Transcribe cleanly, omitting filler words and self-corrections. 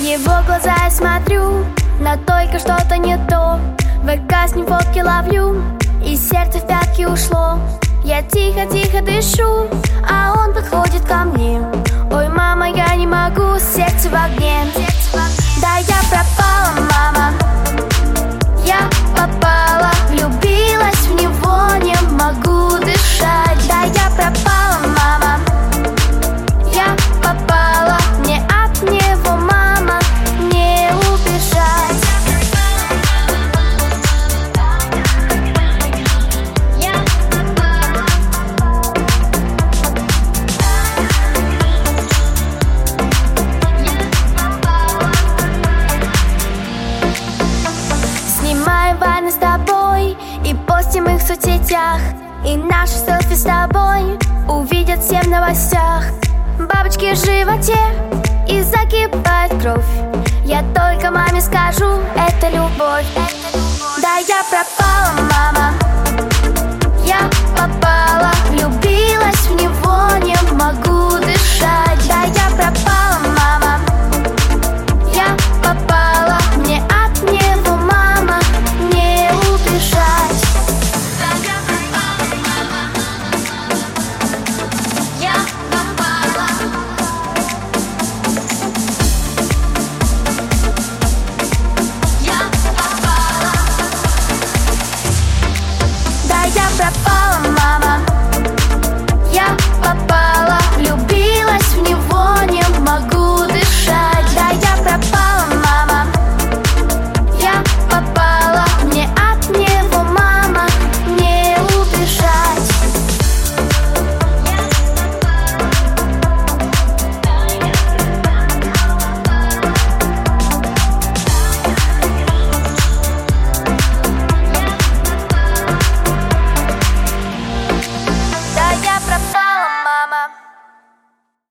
его глаза я смотрю, но только что-то не то. В ВК с ним фотки ловлю, и сердце в пятки ушло. Я тихо-тихо дышу, а он подходит ко мне. Ой, мама, я не могу, сердце в огне. Да я пропала, мама, я попала, влюбилась в него, не могу дышать. Да я пропала, мама, я попала, мне от него, мама, не убежать. Снимаем ванны с тобой и постим их в соцсетях, и наши селфи с тобой увидят все в новостях. Бабочки в животе и закипает кровь. Я только маме скажу, это любовь.